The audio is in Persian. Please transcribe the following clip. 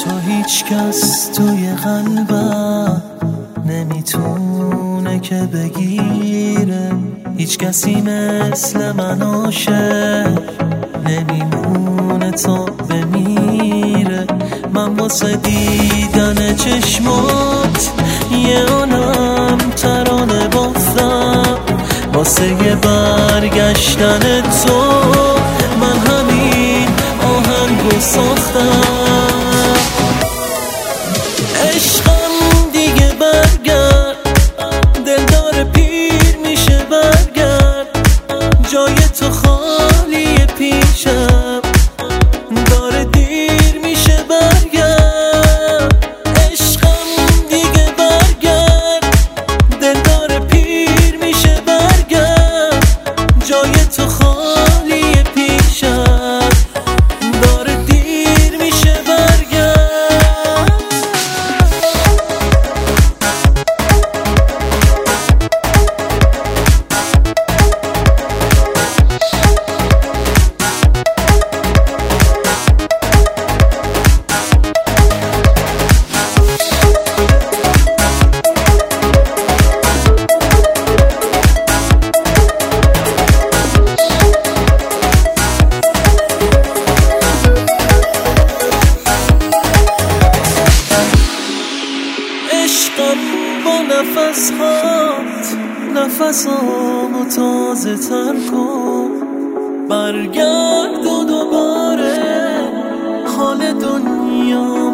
تو هیچ کس توی قلبم نمیتونه که بگیره، هیچ کسی مثل من عاشق نمیمونه تا بمیره. من واسه دیدن چشمات یه عالم ترانه بافتم، واسه یه برگشتن تو من همین آهنگو ساختم. عشقم دیگه برگرد، دلدار پیر میشه برگرد، جای تو خالیه پیشم داره دیر میشه برگرد. عشقم دیگه برگرد، دلدار پیر میشه برگرد، جای تو خالیه پیشم داره دیر میشه برگرد. عشقم با نفسامو تازه تر کن، برگرد و دوباره حال دنیا